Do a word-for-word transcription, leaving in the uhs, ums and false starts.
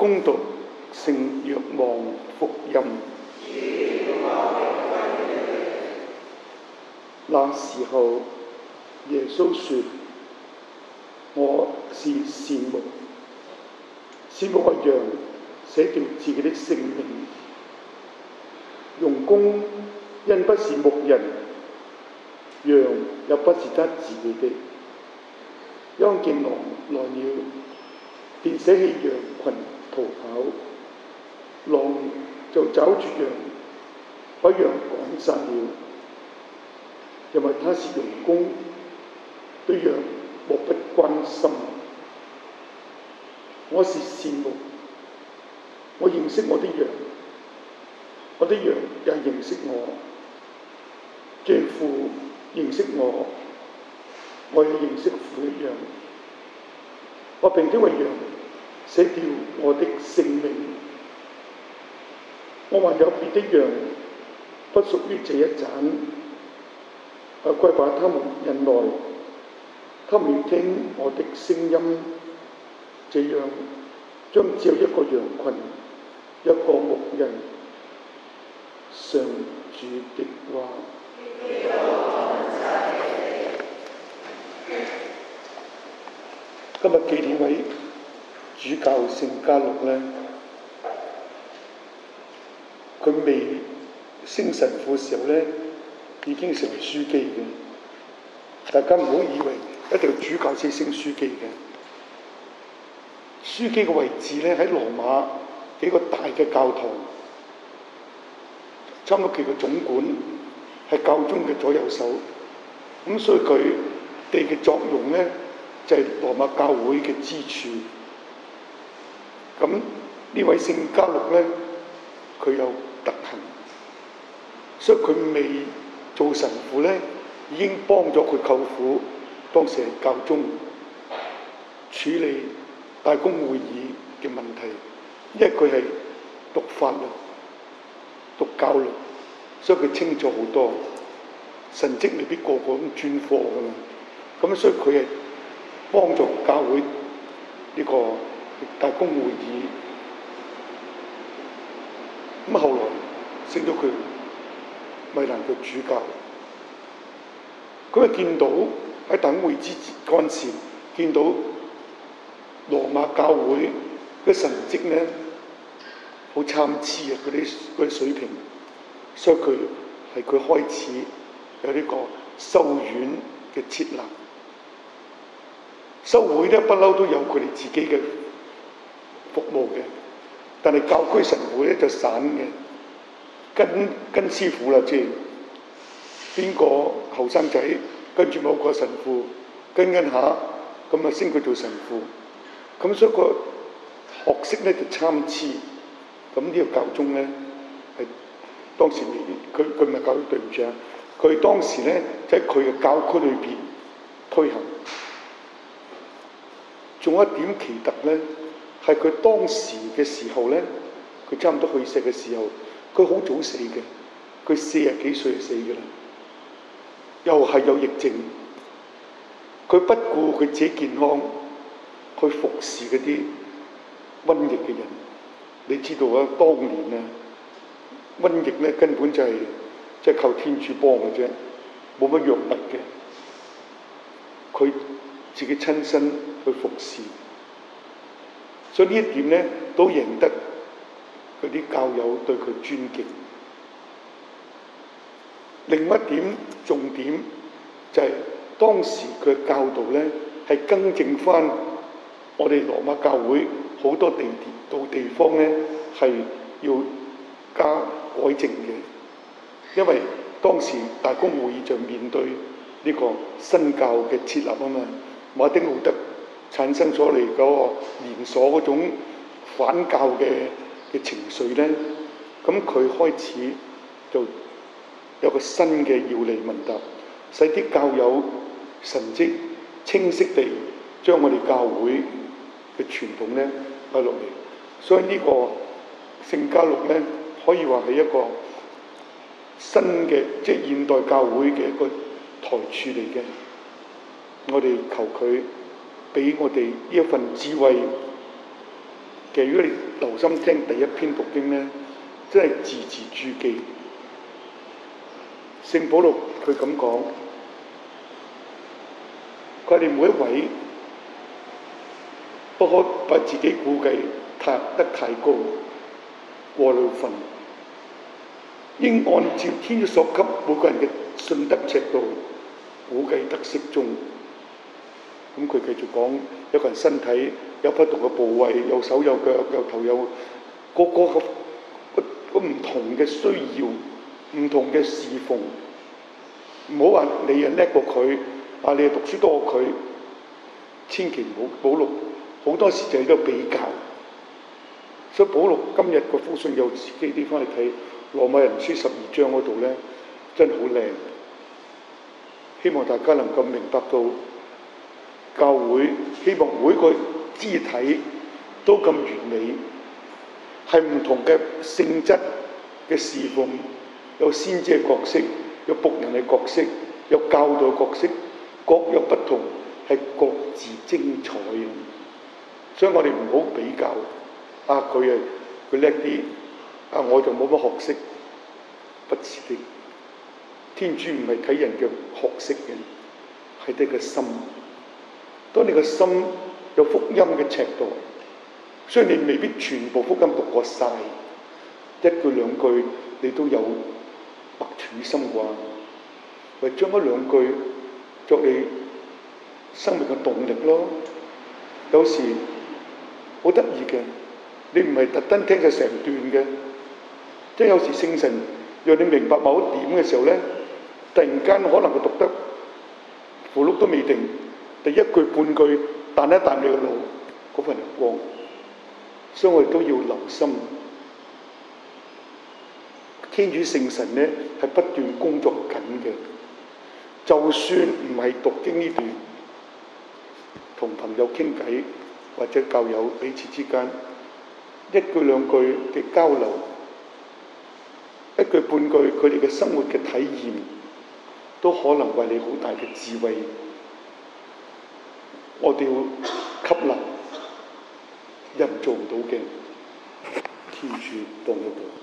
恭讀聖若望福音。那時候，耶穌說：我是善牧，善牧為羊捨掉自己的性命，傭工因不是牧人，羊又不是他自己的，因見狼來了，便捨棄羊群逃跑，狼就抓住羊，把羊趕散了，因為他是傭工，對羊漠不關心。我是善牧，我認識我的羊，我的羊也認識我，像父認識我，我也認識父一樣。我並且為羊捨掉我的性命。我還有別的羊，不屬於這一棧，我該把他們引來，他們要聽我的聲音，這樣將只有一個羊群，一個牧人。上主的話。今日紀念位主教聖嘉祿呢，佢未升神父嘅時候呢，已經成為書記嘅。大家唔好以為一定要主教先升書記嘅。書記嘅位置呢，喺羅馬幾個大嘅教堂，差唔多佢嘅總管係教宗嘅左右手。咁所以佢哋嘅作用呢，就係、是、羅馬教會嘅支柱。咁呢位聖嘉祿呢，佢有德行，所以佢未做神父呢，已經幫咗佢舅父，當時係教宗處理大公會議嘅問題，因為佢係讀法律、讀教律，所以佢清楚好多，神蹟未必個個咁專科噶嘛。咁所以佢係幫助教會呢個大公會議。咁後來升咗佢米蘭嘅主教，佢係見到喺大公會之嗰陣時，見到羅馬教會嘅神蹟呢，好參差啊！嗰啲嗰啲水平，所以佢係佢開始有呢個修院嘅設立。修會呢，不嬲都有佢哋自己嘅服務嘅，但係教區神會咧就散嘅，跟跟師傅啦，即係邊個後生仔跟住某個神父跟跟下，咁啊升佢做神父。咁所以個學識咧就參差。咁呢個教宗咧係當時佢佢唔係教會，對唔住啊，佢當時咧喺佢嘅教區裏邊推行。仲有一點奇特咧，係佢當時嘅時候咧，佢差唔多去世嘅時候，佢好早死嘅，佢四十幾歲就死嘅啦，又係有疫症，佢不顧佢自己健康去服侍嗰啲瘟疫嘅人。你知道啊，當年啊瘟疫咧根本就係即係靠天主幫嘅啫，冇乜藥物嘅，佢自己親身去服侍，所以呢一點咧都贏得嗰啲教友對佢尊敬。另一點重點就係、是、當時佢嘅教導咧係更正翻我哋羅馬教會好多地到地方咧係要加改正嘅，因為當時大公會議就面對呢個新教嘅設立啊嘛。馬丁路德產生咗嚟嗰個連鎖嗰種反教嘅嘅情緒咧，咁佢開始就有個新嘅要理問答，使啲教友神蹟清晰地將我哋教會嘅傳統咧擺落嚟。所以呢個聖嘉祿咧可以話係一個新嘅即係現代教會嘅一個台柱嚟嘅。我哋求佢俾我哋呢一份智慧， 其實如果你留心聽第一篇讀經咧，真係字字珠璣。聖保祿佢咁講，佢哋每一位不可把自己估計抬得太高，過了分，應按照天主所給每個人嘅信德尺度估計得適中。咁佢繼續講，一個人身體有不同嘅部位，有手有腳有頭有個個個個唔同嘅需要，唔同嘅侍奉。唔好話你又叻過佢，啊你又讀書多過佢，千祈唔好。保祿好多時就喺度比較，所以保祿今日個福信有自己啲翻去睇羅馬人書十二章嗰度咧，真係好靚。希望大家能夠明白到教會，希望每個肢體都咁完美，係唔同嘅性質嘅侍奉，有先知嘅角色，有僕人嘅角色，有教導嘅角色，各有不同，係各自精彩。所以我哋唔好比較，啊佢啊佢叻啲，啊我就冇乜學識，不是的。天主唔係睇人嘅學識嘅，係睇個心。當你個心有福音嘅尺度，雖然你未必全部福音讀過晒，一句兩句你都有白處心啩，為將嗰兩句作你生命嘅動力咯。有時好得意嘅，你唔係特登聽佢成段嘅，即係有時聖神讓你明白某一點嘅時候咧，突然間可能佢讀得符碌都未定，第一句半句彈一彈你個腦，嗰份光。所以我哋都要留心，天主聖神咧係不斷工作緊嘅。就算唔係讀經呢段，同朋友傾偈或者教友彼此之間一句兩句嘅交流，一句半句佢哋嘅生活嘅體驗，都可能為你好大嘅智慧。我哋要吸納人做唔到嘅，天主當得到。